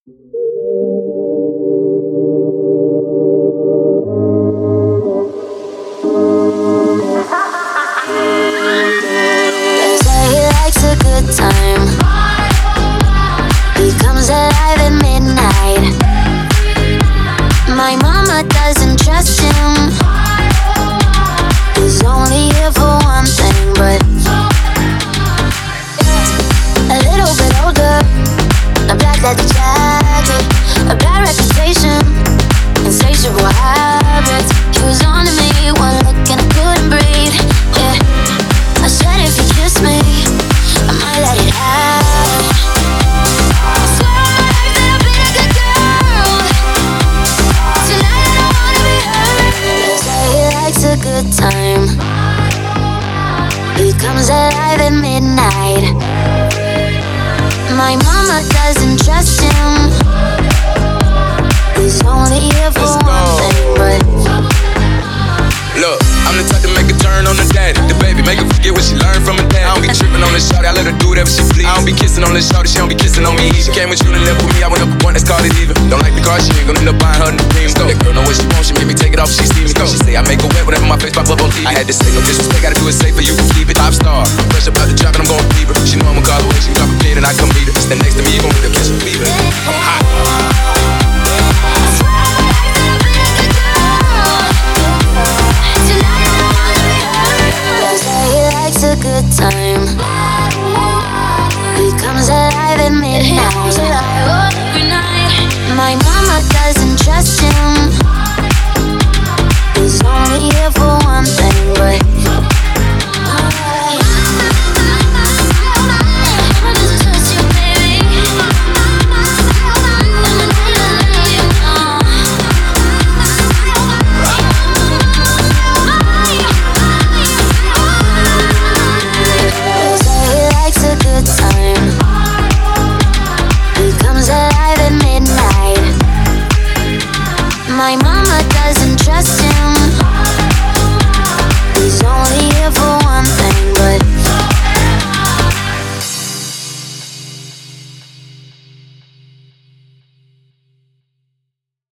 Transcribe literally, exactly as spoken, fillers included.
I had to say no disrespect, gotta do it safer, you can keep it. Top star, fresh up out the trap and I'm gon' keep her. She know I'ma call her when she drop a pin and I come meet her. Stand next to me, you gon' get a kiss from fever.